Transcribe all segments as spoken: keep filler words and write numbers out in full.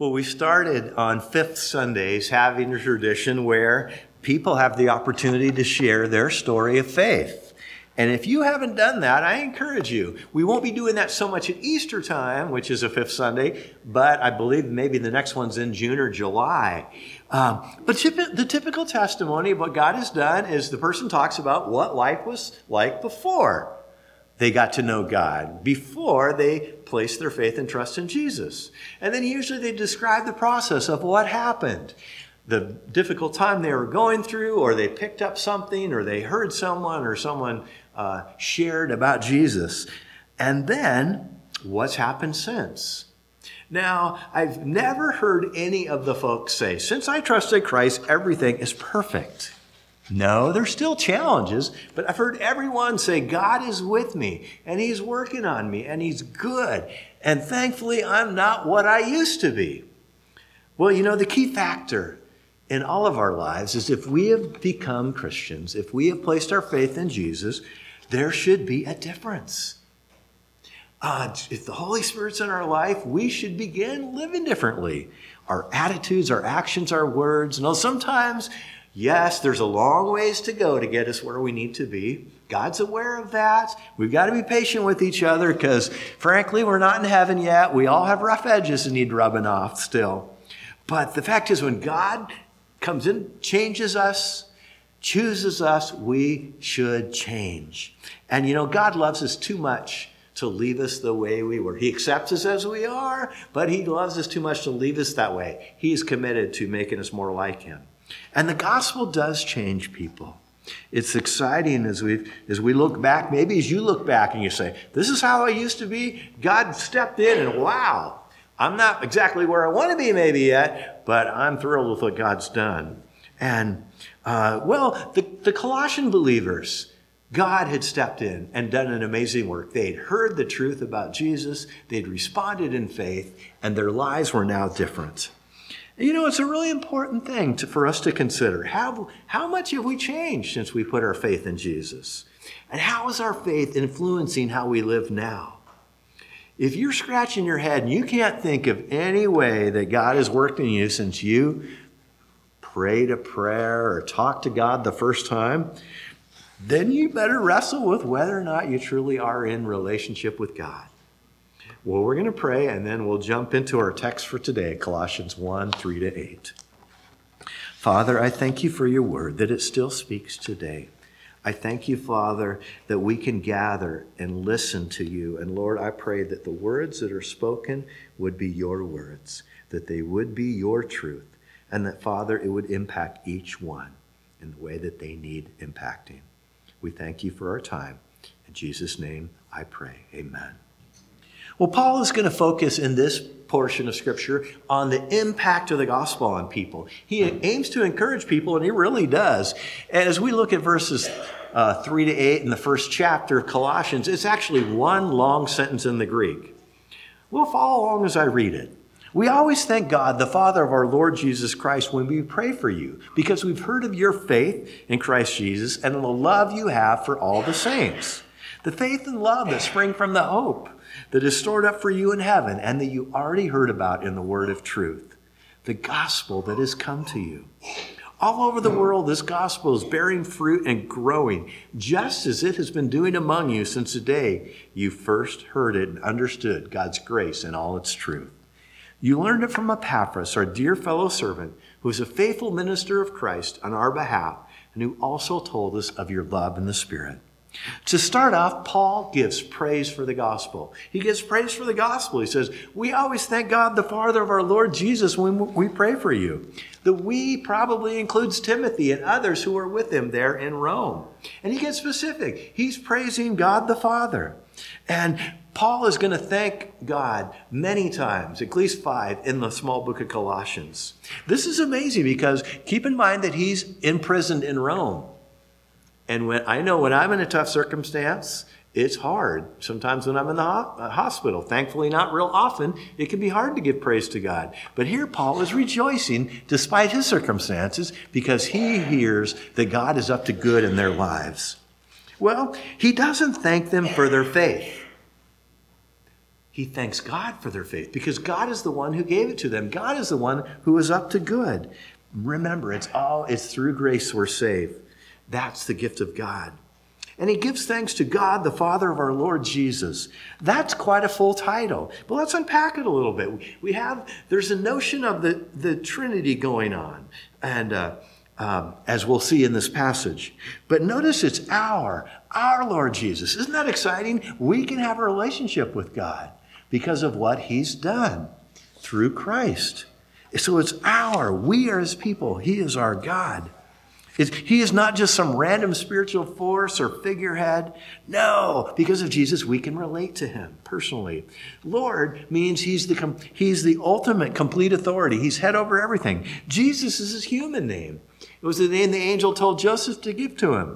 Well, we started on fifth Sundays having a tradition where people have the opportunity to share their story of faith. And if you haven't done that, I encourage you. We won't be doing that so much at Easter time, which is a fifth Sunday, but I believe maybe the next one's in June or July. Um, but typ- the typical testimony of what God has done is the person talks about what life was like before they got to know God, before they placed their faith and trust in Jesus. And then usually they describe the process of what happened, the difficult time they were going through, or they picked up something, or they heard someone, or someone uh, shared about Jesus. And then what's happened since? Now, I've never heard any of the folks say, since I trusted Christ, everything is perfect. No, there's still challenges, but I've heard everyone say, God is with me, and he's working on me, and he's good. And thankfully, I'm not what I used to be. Well, you know, the key factor in all of our lives is if we have become Christians, if we have placed our faith in Jesus, there should be a difference. Uh, if the Holy Spirit's in our life, we should begin living differently. Our attitudes, our actions, our words. Now, sometimes, yes, there's a long ways to go to get us where we need to be. God's aware of that. We've got to be patient with each other because, frankly, we're not in heaven yet. We all have rough edges that need rubbing off still. But the fact is, when God comes in, changes us, chooses us, we should change. And, you know, God loves us too much to leave us the way we were. He accepts us as we are, but he loves us too much to leave us that way. He's committed to making us more like him. And the gospel does change people. It's exciting as we as we look back, maybe as you look back and you say, this is how I used to be. God stepped in and wow, I'm not exactly where I want to be maybe yet, but I'm thrilled with what God's done. And, uh, well, the, the Colossian believers, God had stepped in and done an amazing work. They'd heard the truth about Jesus. They'd responded in faith, and their lives were now different. You know, it's a really important thing to, for us to consider. How, how much have we changed since we put our faith in Jesus? And how is our faith influencing how we live now? If you're scratching your head and you can't think of any way that God has worked in you since you prayed a prayer or talked to God the first time, then you better wrestle with whether or not you truly are in relationship with God. Well, we're going to pray, and then we'll jump into our text for today, Colossians one, three to eight. Father, I thank you for your word, that it still speaks today. I thank you, Father, that we can gather and listen to you. And Lord, I pray that the words that are spoken would be your words, that they would be your truth, and that, Father, it would impact each one in the way that they need impacting. We thank you for our time. In Jesus' name, I pray. Amen. Well, Paul is going to focus in this portion of Scripture on the impact of the gospel on people. He aims to encourage people, and he really does. And as we look at verses uh, three to eight in the first chapter of Colossians, it's actually one long sentence in the Greek. We'll follow along as I read it. We always thank God, the Father of our Lord Jesus Christ, when we pray for you, because we've heard of your faith in Christ Jesus and the love you have for all the saints. The faith and love that spring from the hope that is stored up for you in heaven and that you already heard about in the word of truth, the gospel that has come to you. All over the world, this gospel is bearing fruit and growing, just as it has been doing among you since the day you first heard it and understood God's grace and all its truth. You learned it from Epaphras, our dear fellow servant, who is a faithful minister of Christ on our behalf, and who also told us of your love in the Spirit. To start off, Paul gives praise for the gospel. He gives praise for the gospel. He says, we always thank God, the Father of our Lord Jesus, when we pray for you. The we probably includes Timothy and others who were with him there in Rome. And he gets specific. He's praising God the Father. And Paul is going to thank God many times, at least five, in the small book of Colossians. This is amazing because keep in mind that he's imprisoned in Rome. And when I know when I'm in a tough circumstance, it's hard. Sometimes when I'm in the ho- uh, hospital, thankfully not real often, it can be hard to give praise to God. But here Paul is rejoicing despite his circumstances because he hears that God is up to good in their lives. Well, he doesn't thank them for their faith. he thanks God for their faith because God is the one who gave it to them. God is the one who is up to good. Remember, it's all, it's through grace we're saved. That's the gift of God. And he gives thanks to God, the Father of our Lord Jesus. That's quite a full title. But let's unpack it a little bit. We have, there's a notion of the, the Trinity going on. And uh, um, as we'll see in this passage. But notice it's our, our Lord Jesus. Isn't that exciting? We can have a relationship with God because of what he's done through Christ. So it's our, we are his people. He is our God. It's, he is not just some random spiritual force or figurehead. No, because of Jesus, we can relate to him personally. Lord means he's the, he's the ultimate complete authority. He's head over everything. Jesus is his human name. It was the name the angel told Joseph to give to him.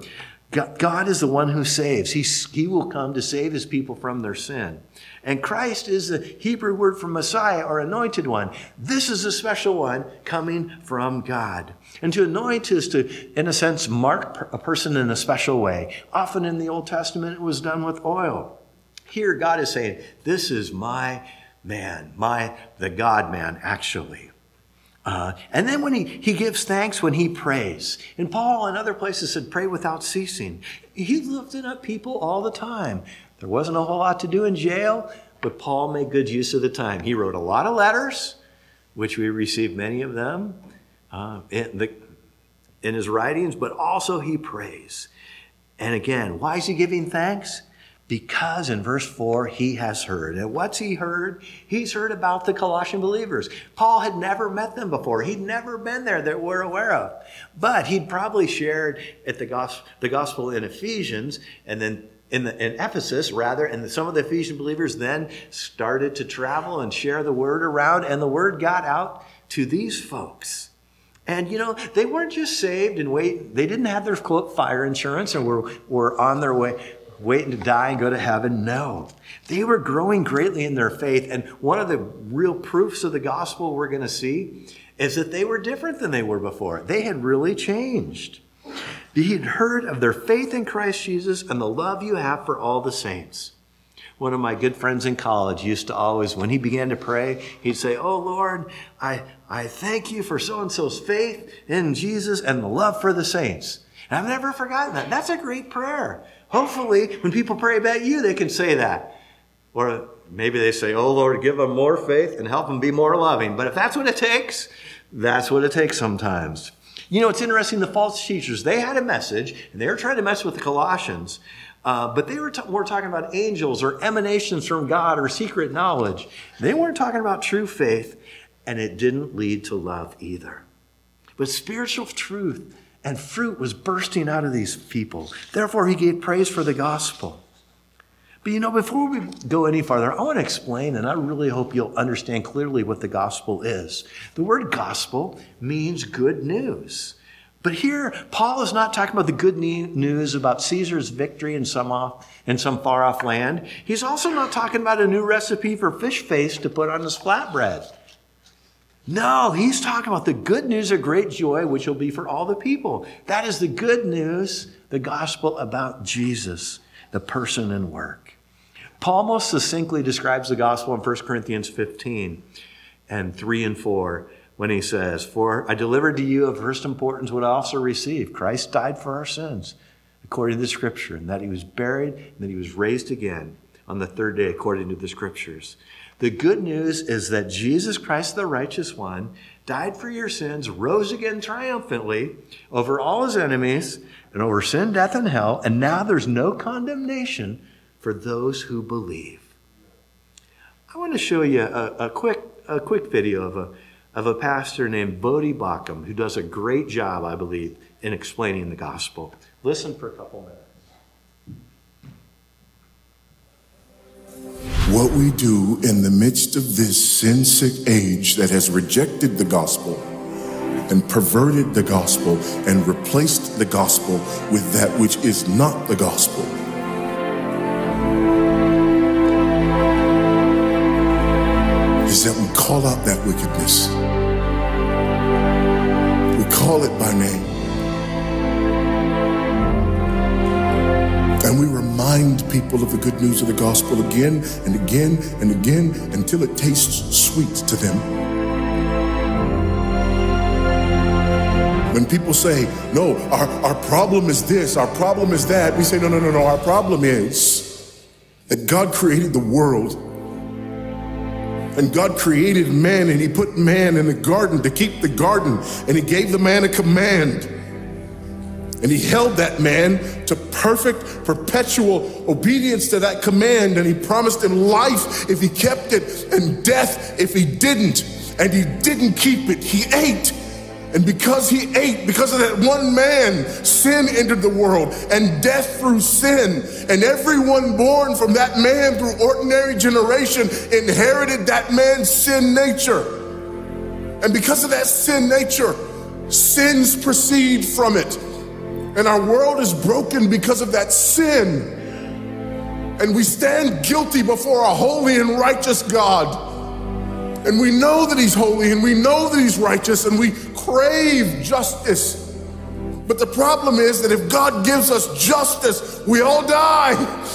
God is the one who saves. He, he will come to save his people from their sin. And Christ is the Hebrew word for Messiah or anointed one. This is a special one coming from God. And to anoint is to, in a sense, mark a person in a special way. Often in the Old Testament, it was done with oil. Here, God is saying, this is my man, my, the God man, actually. Uh, and then when he, he gives thanks when he prays. And Paul in other places said, pray without ceasing. He lifted up people all the time. There wasn't a whole lot to do in jail, but Paul made good use of the time. He wrote a lot of letters, which we received many of them uh, in, the, in his writings, but also he prays. And again, why is he giving thanks? Because in verse four, he has heard. And what's he heard? He's heard about the Colossian believers. Paul had never met them before. He'd never been there that we're aware of. But he'd probably shared at the gospel, the gospel in Ephesians, and then in, the, in Ephesus, rather, and some of the Ephesian believers then started to travel and share the word around, and the word got out to these folks. And, you know, they weren't just saved and wait. They didn't have their quote, fire insurance and were, were on their way, waiting to die and go to heaven. No, they were growing greatly in their faith. And one of the real proofs of the gospel we're going to see is that they were different than they were before. They had really changed. He had heard of their faith in Christ Jesus and the love you have for all the saints. One of my good friends in college used to always, when he began to pray, he'd say, oh, Lord, I, I thank you for so-and-so's faith in Jesus and the love for the saints. And I've never forgotten that. That's a great prayer. Hopefully, when people pray about you, they can say that. Or maybe they say, oh, Lord, give them more faith and help them be more loving. But if that's what it takes, that's what it takes sometimes. You know, it's interesting, the false teachers, they had a message, and they were trying to mess with the Colossians, uh, but they were t- more talking about angels or emanations from God or secret knowledge. They weren't talking about true faith, and it didn't lead to love either. But spiritual truth and fruit was bursting out of these people. Therefore, he gave praise for the gospel. But you know, before we go any farther, I want to explain, and I really hope you'll understand clearly what the gospel is. The word gospel means good news. But here, Paul is not talking about the good news about Caesar's victory in some off, in some far-off land. He's also not talking about a new recipe for fish face to put on his flatbread. No, he's talking about the good news of great joy, which will be for all the people. That is the good news, the gospel about Jesus, the person and work. Paul most succinctly describes the gospel in First Corinthians fifteen and three and four when he says, for I delivered to you of first importance what I also received. Christ died for our sins, according to the scripture, and that he was buried and that he was raised again on the third day, according to the scriptures. The good news is that Jesus Christ, the righteous one, died for your sins, rose again triumphantly over all his enemies and over sin, death, and hell. And now there's no condemnation for those who believe. I want to show you a, a quick a quick video of a, of a pastor named Bodhi Bacham, who does a great job, I believe, in explaining the gospel. Listen for a couple minutes. What we do in the midst of this sin-sick age that has rejected the gospel and perverted the gospel and replaced the gospel with that which is not the gospel is that we call out that wickedness. We call it by name. And we remind people of the good news of the gospel again and again and again until it tastes sweet to them. When people say, no, our, our problem is this, our problem is that, we say, no, no, no, no, our problem is that God created the world. And God created man, and he put man in the garden to keep the garden, and he gave the man a command. And he held that man to perfect, perpetual obedience to that command. And he promised him life if he kept it, and death if he didn't. And he didn't keep it. He ate. And because he ate, because of that one man, sin entered the world, and death through sin. And everyone born from that man through ordinary generation inherited that man's sin nature. And because of that sin nature, sins proceed from it. And our world is broken because of that sin. And we stand guilty before a holy and righteous God. And we know that he's holy, and we know that he's righteous, and we crave justice. But the problem is that if God gives us justice, we all die.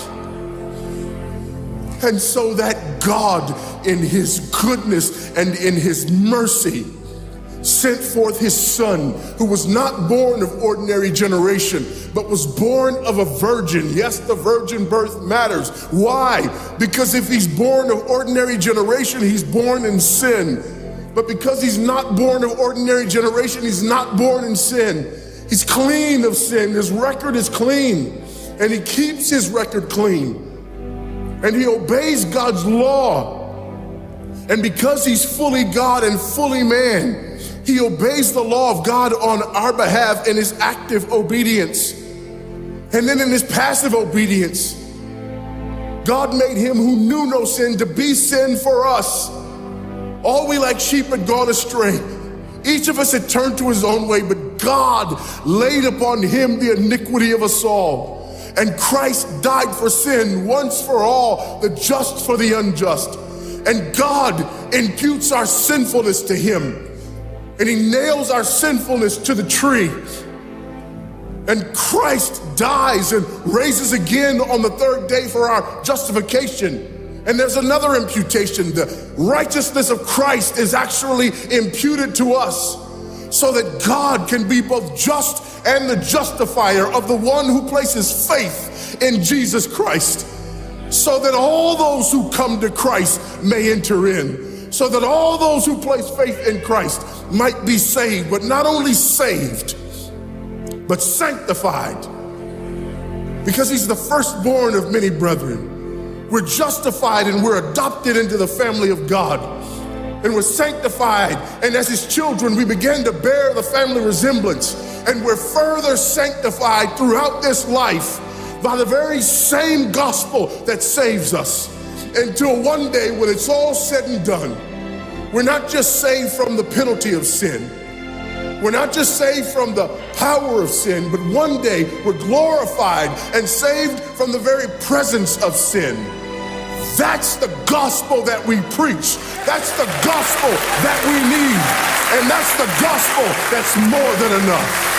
And so that God, in his goodness and in his mercy, sent forth his son, who was not born of ordinary generation, but was born of a virgin. Yes, the virgin birth matters. Why? Because if he's born of ordinary generation, he's born in sin. But because he's not born of ordinary generation, he's not born in sin. He's clean of sin. His record is clean. And he keeps his record clean. And he obeys God's law. And because he's fully God and fully man, he obeys the law of God on our behalf in his active obedience. And then in his passive obedience, God made him who knew no sin to be sin for us. All we like sheep had gone astray. Each of us had turned to his own way, but God laid upon him the iniquity of us all. And Christ died for sin once for all, the just for the unjust. And God imputes our sinfulness to him. And he nails our sinfulness to the tree. And Christ dies and raises again on the third day for our justification. And there's another imputation. The righteousness of Christ is actually imputed to us so that God can be both just and the justifier of the one who places faith in Jesus Christ, so that all those who come to Christ may enter in. So that all those who place faith in Christ might be saved, but not only saved, but sanctified. Because he's the firstborn of many brethren. We're justified and we're adopted into the family of God. And we're sanctified, and as his children, we begin to bear the family resemblance. And we're further sanctified throughout this life by the very same gospel that saves us. Until one day when it's all said and done, we're not just saved from the penalty of sin. We're not just saved from the power of sin, but one day we're glorified and saved from the very presence of sin. That's the gospel that we preach. That's the gospel that we need. And that's the gospel that's more than enough.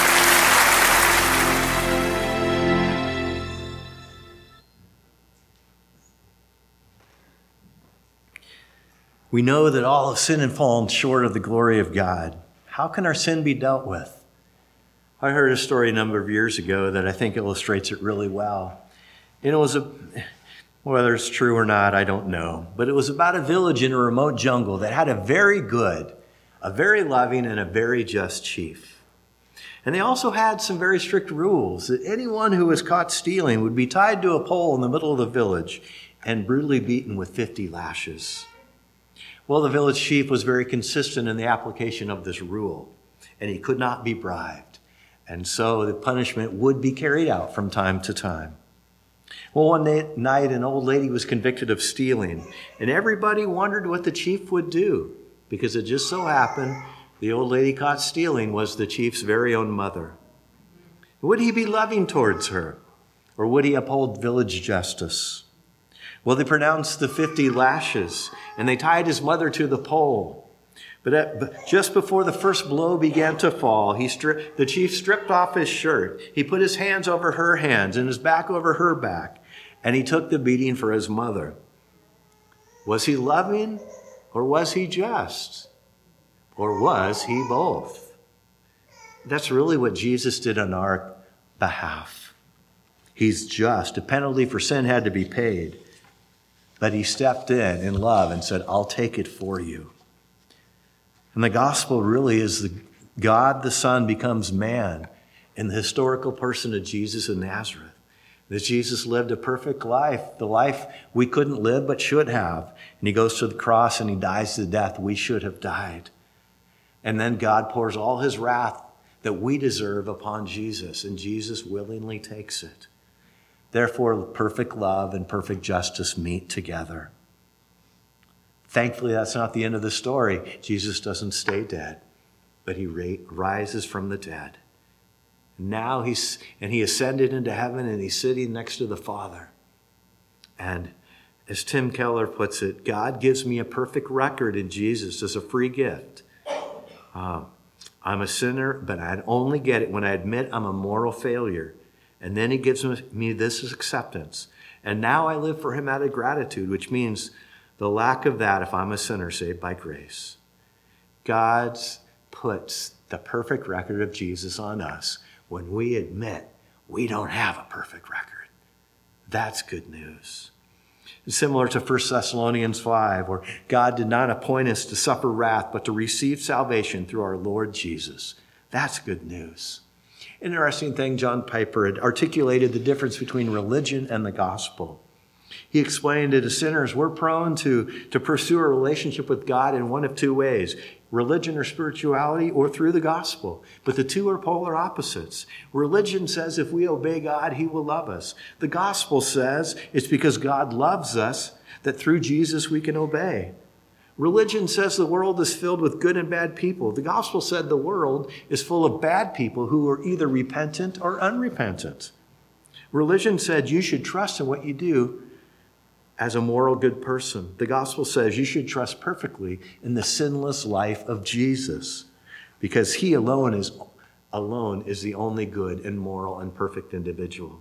We know that all have sinned and fallen short of the glory of God. How can our sin be dealt with? I heard a story a number of years ago that I think illustrates it really well. And it was a, whether it's true or not, I don't know. But it was about a village in a remote jungle that had a very good, a very loving, and a very just chief. And they also had some very strict rules that anyone who was caught stealing would be tied to a pole in the middle of the village and brutally beaten with fifty lashes. Well, the village chief was very consistent in the application of this rule, and he could not be bribed. And so the punishment would be carried out from time to time. Well, one night, an old lady was convicted of stealing, and everybody wondered what the chief would do, because it just so happened the old lady caught stealing was the chief's very own mother. Would he be loving towards her, or would he uphold village justice? Well, they pronounced the fifty lashes, and they tied his mother to the pole. But, at, but just before the first blow began to fall, he stri- the chief stripped off his shirt. He put his hands over her hands and his back over her back, and he took the beating for his mother. Was he loving or was he just? Or was he both? That's really what Jesus did on our behalf. He's just. A penalty for sin had to be paid. But he stepped in in love and said, I'll take it for you. And the gospel really is the God the Son becomes man in the historical person of Jesus of Nazareth. That Jesus lived a perfect life, the life we couldn't live but should have. And he goes to the cross and he dies the death we should have died. And then God pours all his wrath that we deserve upon Jesus, and Jesus willingly takes it. Therefore, perfect love and perfect justice meet together. Thankfully, that's not the end of the story. Jesus doesn't stay dead, but he rises from the dead. Now he's, and he ascended into heaven and he's sitting next to the Father. And as Tim Keller puts it, God gives me a perfect record in Jesus as a free gift. Uh, I'm a sinner, but I'd only get it when I admit I'm a moral failure. And then he gives me this as acceptance. And now I live for him out of gratitude, which means the lack of that if I'm a sinner saved by grace. God puts the perfect record of Jesus on us when we admit we don't have a perfect record. That's good news. It's similar to First Thessalonians five, where God did not appoint us to suffer wrath, but to receive salvation through our Lord Jesus. That's good news. Interesting thing, John Piper had articulated the difference between religion and the gospel. He explained that as sinners, we're prone to, to pursue a relationship with God in one of two ways, religion or spirituality, or through the gospel. But the two are polar opposites. Religion says if we obey God, he will love us. The gospel says it's because God loves us that through Jesus we can obey. Religion says the world is filled with good and bad people. The gospel said the world is full of bad people who are either repentant or unrepentant. Religion said you should trust in what you do as a moral good person. The gospel says you should trust perfectly in the sinless life of Jesus, because he alone is alone is the only good and moral and perfect individual.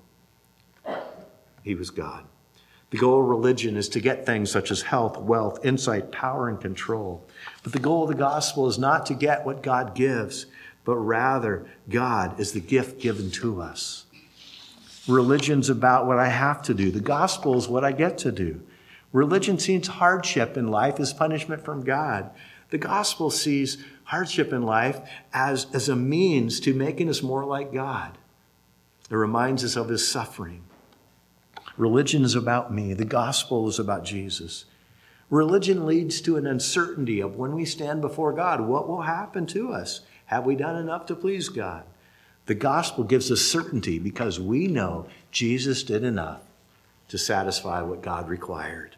He was God. The goal of religion is to get things such as health, wealth, insight, power, and control. But the goal of the gospel is not to get what God gives, but rather God is the gift given to us. Religion's about what I have to do. The gospel is what I get to do. Religion sees hardship in life as punishment from God. The gospel sees hardship in life as, as a means to making us more like God. It reminds us of his suffering. Religion is about me. The gospel is about Jesus. Religion leads to an uncertainty of when we stand before God, what will happen to us? Have we done enough to please God? The gospel gives us certainty because we know Jesus did enough to satisfy what God required.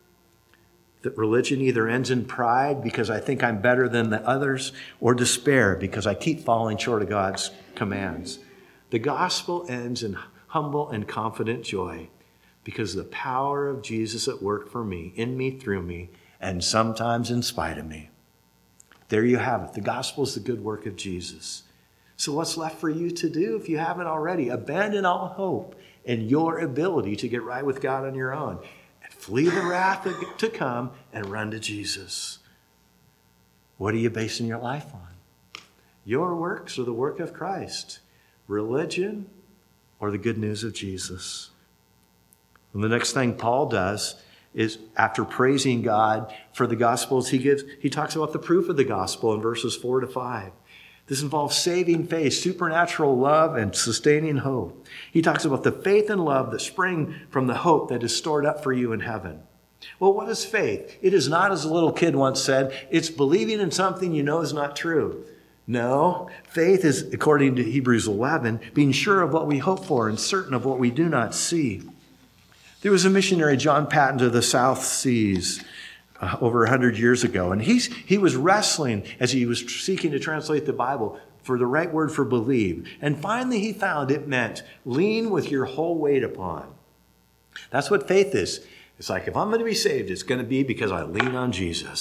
That religion either ends in pride because I think I'm better than the others, or despair because I keep falling short of God's commands. The gospel ends in humble and confident joy because the power of Jesus at work for me, in me, through me, and sometimes in spite of me. There you have it. The gospel is the good work of Jesus. So what's left for you to do if you haven't already? Abandon all hope in your ability to get right with God on your own. And flee the wrath to come and run to Jesus. What are you basing your life on? Your works or the work of Christ? Religion or the good news of Jesus? And the next thing Paul does is, after praising God for the gospels, he gives, he talks about the proof of the gospel in verses four to five. This involves saving faith, supernatural love, and sustaining hope. He talks about the faith and love that spring from the hope that is stored up for you in heaven. Well, what is faith? It is not, as a little kid once said, it's believing in something you know is not true. No, faith is, according to Hebrews eleven, being sure of what we hope for and certain of what we do not see. There was a missionary, John Paton, to the South Seas uh, over one hundred years ago, and he's, he was wrestling as he was seeking to translate the Bible for the right word for believe. And finally he found it meant lean with your whole weight upon. That's what faith is. It's like, if I'm going to be saved, it's going to be because I lean on Jesus.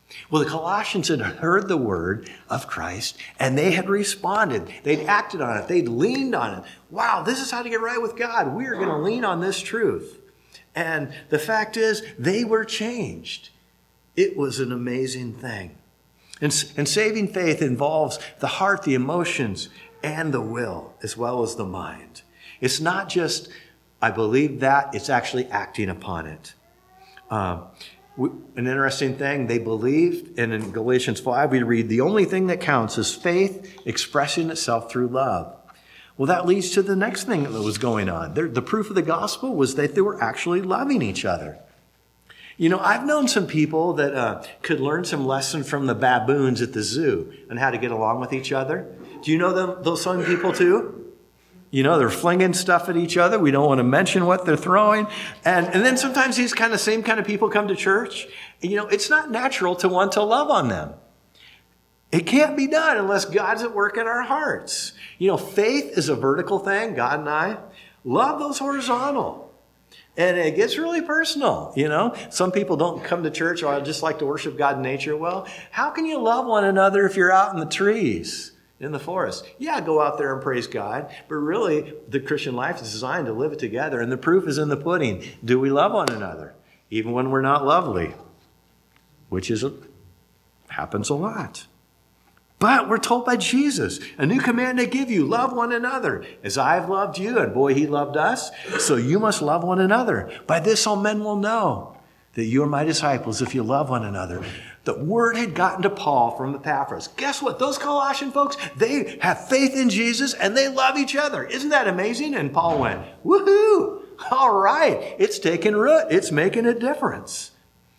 Well, the Colossians had heard the word of Christ, and they had responded. They'd acted on it. They'd leaned on it. Wow, this is how to get right with God. We are going to lean on this truth. And the fact is, they were changed. It was an amazing thing. And, and saving faith involves the heart, the emotions, and the will, as well as the mind. It's not just, I believe that, it's actually acting upon it. Um, An interesting thing, they believed, and in Galatians five we read, the only thing that counts is faith expressing itself through love. Well, that leads to the next thing that was going on. There, the proof of the gospel was that they were actually loving each other. You know, I've known some people that uh, could learn some lesson from the baboons at the zoo on how to get along with each other. Do you know them, those same people too? You know, they're flinging stuff at each other. We don't want to mention what they're throwing. And, and then sometimes these kind of same kind of people come to church. And, you know, it's not natural to want to love on them. It can't be done unless God's at work in our hearts. You know, faith is a vertical thing, God and I. Love those horizontal. And it gets really personal, you know. Some people don't come to church, or I just like to worship God in nature. Well, how can you love one another if you're out in the trees? In the forest. Yeah, go out there and praise God. But really, the Christian life is designed to live it together. And the proof is in the pudding. Do we love one another? Even when we're not lovely. Which is a, happens a lot. But we're told by Jesus, a new command I give you, love one another. As I've loved you, and boy, he loved us, so you must love one another. By this all men will know that you are my disciples if you love one another. The word had gotten to Paul from Epaphras. Guess what? Those Colossian folks, they have faith in Jesus and they love each other. Isn't that amazing? And Paul went, woohoo! All right, it's taking root. It's making a difference.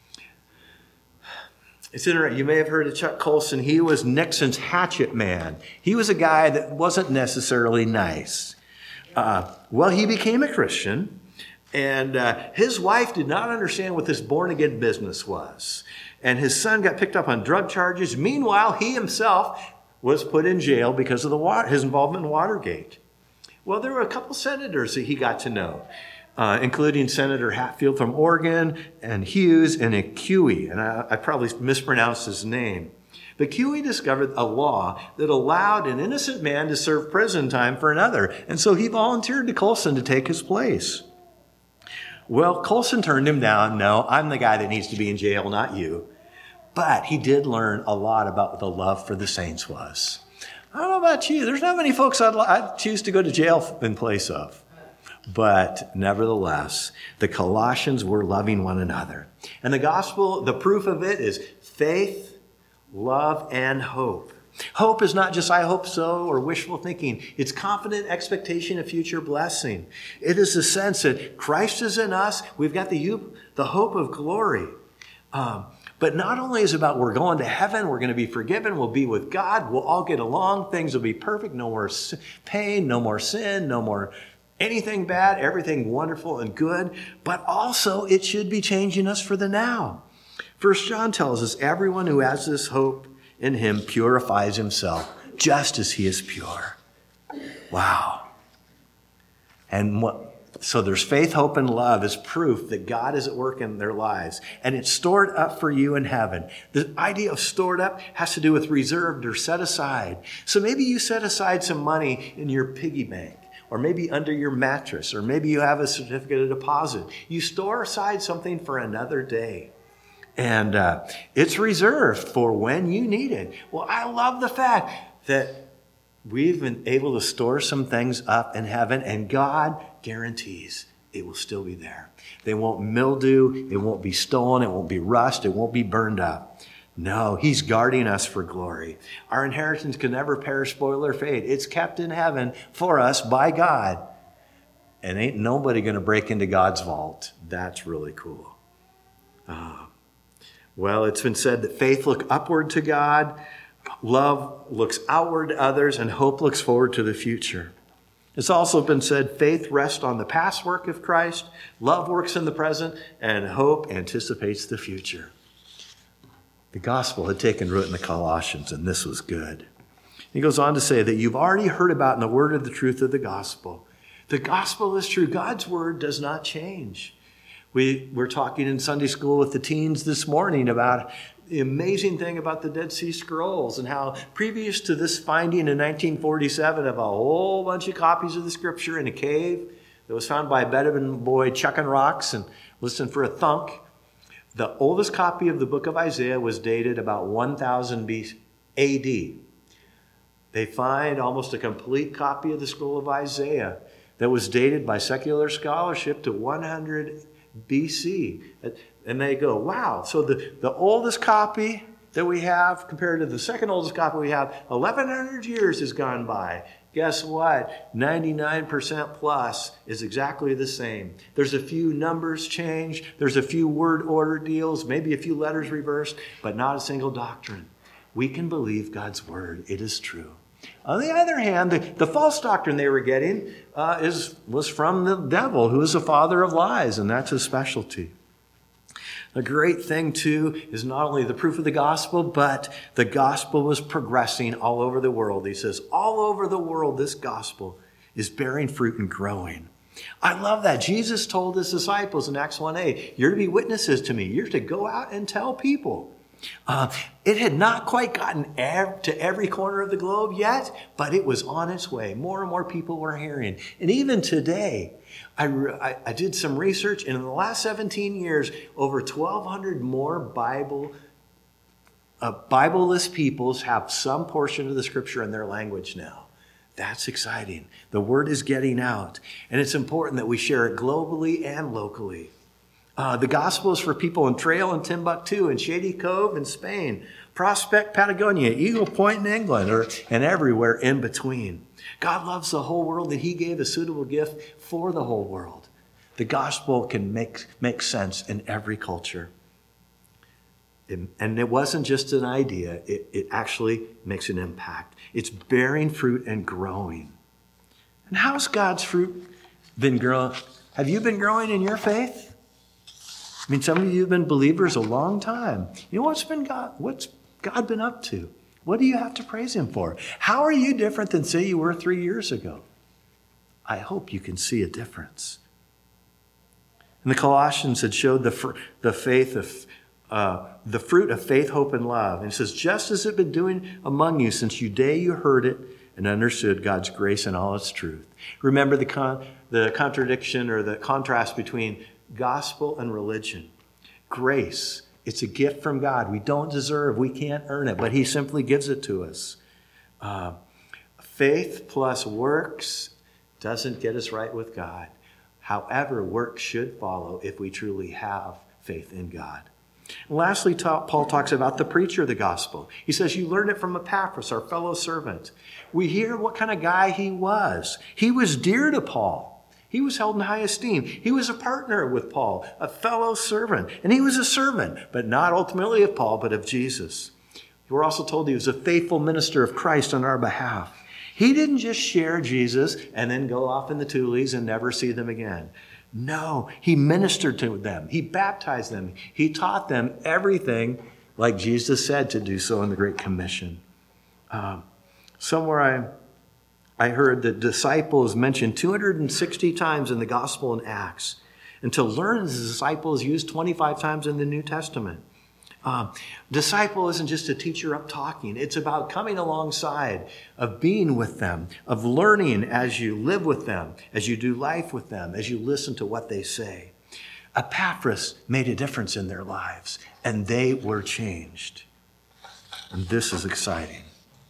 It's interesting. You may have heard of Chuck Colson. He was Nixon's hatchet man. He was a guy that wasn't necessarily nice. Uh, well, he became a Christian, and uh, his wife did not understand what this born-again business was. And his son got picked up on drug charges. Meanwhile, he himself was put in jail because of the water, his involvement in Watergate. Well, there were a couple senators that he got to know, uh, including Senator Hatfield from Oregon and Hughes and Huey. And I, I probably mispronounced his name. But Huey discovered a law that allowed an innocent man to serve prison time for another. And so he volunteered to Colson to take his place. Well, Colson turned him down. No, I'm the guy that needs to be in jail, not you. But he did learn a lot about what the love for the saints was. I don't know about you. There's not many folks I'd, I'd choose to go to jail in place of. But nevertheless, the Colossians were loving one another. And the gospel, the proof of it is faith, love, and hope. Hope is not just I hope so or wishful thinking. It's confident expectation of future blessing. It is the sense that Christ is in us. We've got the, the hope of glory. Um, but not only is it about we're going to heaven, we're going to be forgiven, we'll be with God, we'll all get along, things will be perfect, no more pain, no more sin, no more anything bad, everything wonderful and good. But also it should be changing us for the now. First John tells us everyone who has this hope in him purifies himself just as he is pure. Wow. And what, so there's faith, hope, and love as proof that God is at work in their lives. And it's stored up for you in heaven. The idea of stored up has to do with reserved or set aside. So maybe you set aside some money in your piggy bank, or maybe under your mattress, or maybe you have a certificate of deposit. You store aside something for another day. And uh, it's reserved for when you need it. Well, I love the fact that we've been able to store some things up in heaven, and God guarantees it will still be there. They won't mildew, it won't be stolen, it won't be rust, it won't be burned up. No, he's guarding us for glory. Our inheritance can never perish, spoil, or fade. It's kept in heaven for us by God. And ain't nobody going to break into God's vault. That's really cool. Uh, well, it's been said that faith looks upward to God, love looks outward to others, and hope looks forward to the future. It's also been said faith rests on the past work of Christ, love works in the present, and hope anticipates the future. The gospel had taken root in the Colossians, and this was good. He goes on to say that you've already heard about in the word of the truth of the gospel. The gospel is true. God's word does not change. We were talking in Sunday school with the teens this morning about the amazing thing about the Dead Sea Scrolls and how previous to this finding in nineteen forty-seven of a whole bunch of copies of the scripture in a cave that was found by a Bedouin boy chucking rocks and listening for a thunk, the oldest copy of the book of Isaiah was dated about one thousand A D. They find almost a complete copy of the scroll of Isaiah that was dated by secular scholarship to one hundred B C. And they go, wow, so the, the oldest copy that we have compared to the second oldest copy we have, eleven hundred years has gone by. Guess what? ninety-nine percent plus is exactly the same. There's a few numbers changed. There's a few word order deals, maybe a few letters reversed, but not a single doctrine. We can believe God's word. It is true. On the other hand, the, the false doctrine they were getting uh, is was from the devil, who is the father of lies, and that's his specialty. The great thing, too, is not only the proof of the gospel, but the gospel was progressing all over the world. He says, all over the world, this gospel is bearing fruit and growing. I love that. Jesus told his disciples in Acts one eight, you're to be witnesses to me. You're to go out and tell people. Uh, it had not quite gotten ev- to every corner of the globe yet, but it was on its way. More and more people were hearing. And even today, I, re- I, I did some research, and in the last seventeen years, over twelve hundred more Bible, uh, Bible-less peoples have some portion of the scripture in their language now. That's exciting. The word is getting out, and it's important that we share it globally and locally. Uh, the gospel is for people in Trail and Timbuktu and Shady Cove in Spain, Prospect, Patagonia, Eagle Point in England, or, and everywhere in between. God loves the whole world, and he gave a suitable gift for the whole world. The gospel can make, make sense in every culture. It, and it wasn't just an idea. It, it actually makes an impact. It's bearing fruit and growing. And how's God's fruit been growing? Have you been growing in your faith? I mean, some of you have been believers a long time. You know, what's been God, what's God been up to? What do you have to praise him for? How are you different than, say, you were three years ago? I hope you can see a difference. And the Colossians had showed the fr- the faith of uh, the fruit of faith, hope, and love. And it says, just as it been doing among you since you day you heard it and understood God's grace and all its truth. Remember the con- the contradiction or the contrast between gospel and religion. Grace, it's a gift from God. We don't deserve, we can't earn it, but he simply gives it to us. Uh, faith plus works doesn't get us right with God. However, works should follow if we truly have faith in God. And lastly, Paul talks about the preacher of the gospel. He says, you learned it from Epaphras, our fellow servant. We hear what kind of guy he was. He was dear to Paul. He was held in high esteem. He was a partner with Paul, a fellow servant. And he was a servant, but not ultimately of Paul, but of Jesus. We're also told he was a faithful minister of Christ on our behalf. He didn't just share Jesus and then go off in the Tules and never see them again. No, he ministered to them. He baptized them. He taught them everything like Jesus said to do so in the Great Commission. Um, somewhere I... I heard that disciple is mentioned two hundred sixty times in the Gospel and Acts. And to learn as a disciple is used twenty-five times in the New Testament. Uh, disciple isn't just a teacher up talking. It's about coming alongside, of being with them, of learning as you live with them, as you do life with them, as you listen to what they say. Epaphras made a difference in their lives, and they were changed. And this is exciting.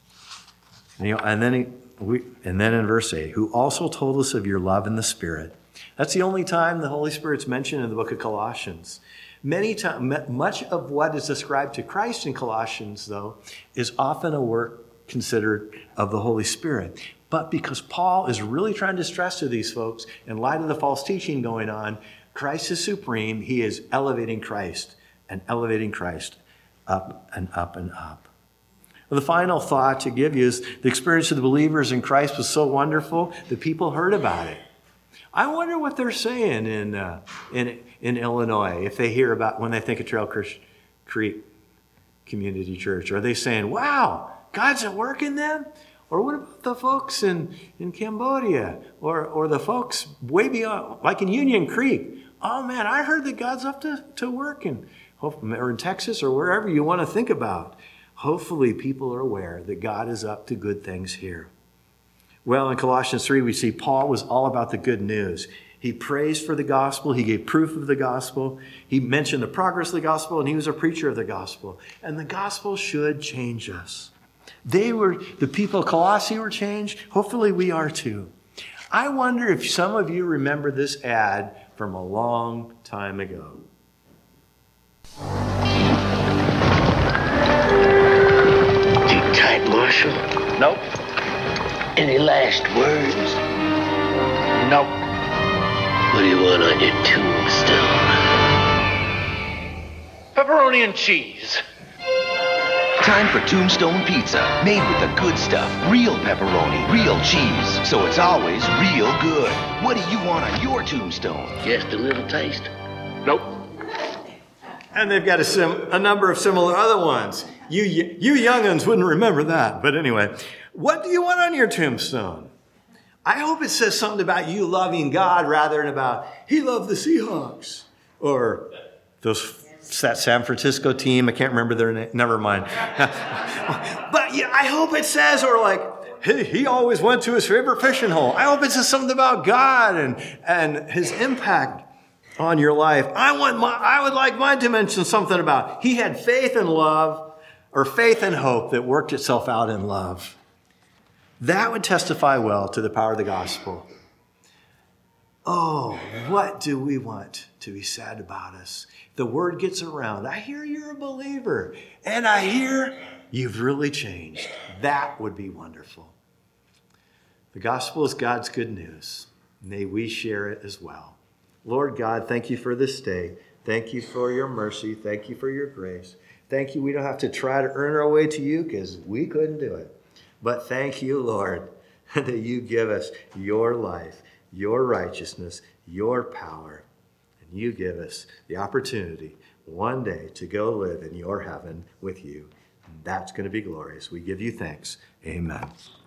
And, you know, and then he, We, and then in verse eight, who also told us of your love in the Spirit. That's the only time the Holy Spirit's mentioned in the book of Colossians. Many times, much of what is ascribed to Christ in Colossians, though, is often a work considered of the Holy Spirit. But because Paul is really trying to stress to these folks, in light of the false teaching going on, Christ is supreme. He is elevating Christ and elevating Christ up and up and up. Well, the final thought to give you is the experience of the believers in Christ was so wonderful that people heard about it. I wonder what they're saying in uh, in in Illinois if they hear about when they think of Trail Creek Community Church. Are they saying, "Wow, God's at work in them"? Or what about the folks in, in Cambodia or or the folks way beyond, like in Union Creek? Oh man, I heard that God's up to, to work in or in Texas or wherever you want to think about. Hopefully people are aware that God is up to good things here. Well, in Colossians three, we see Paul was all about the good news. He praised for the gospel. He gave proof of the gospel. He mentioned the progress of the gospel, and he was a preacher of the gospel. And the gospel should change us. They were, the people of Colossae were changed. Hopefully we are too. I wonder if some of you remember this ad from a long time ago. Deep tight, Marshal? Nope. Any last words? Nope. What do you want on your tombstone? Pepperoni and cheese. Time for Tombstone Pizza, made with the good stuff. Real pepperoni, real cheese, so it's always real good. What do you want on your tombstone? Just a little taste. Nope. And they've got a, sim- a number of similar other ones. You, you young'uns wouldn't remember that. But anyway, what do you want on your tombstone? I hope it says something about you loving God rather than about, he loved the Seahawks. Or those that San Francisco team, I can't remember their name, never mind. But yeah, I hope it says, or like, he, he always went to his favorite fishing hole. I hope it says something about God and, and his impact on your life. I want my, I would like mine to mention something about he had faith and love, or faith and hope that worked itself out in love. That would testify well to the power of the gospel. Oh, what do we want to be said about us? The word gets around. I hear you're a believer, and I hear you've really changed. That would be wonderful. The gospel is God's good news. May we share it as well. Lord God, thank you for this day. Thank you for your mercy. Thank you for your grace. Thank you. We don't have to try to earn our way to you because we couldn't do it. But thank you, Lord, that you give us your life, your righteousness, your power. And you give us the opportunity one day to go live in your heaven with you. And that's going to be glorious. We give you thanks. Amen.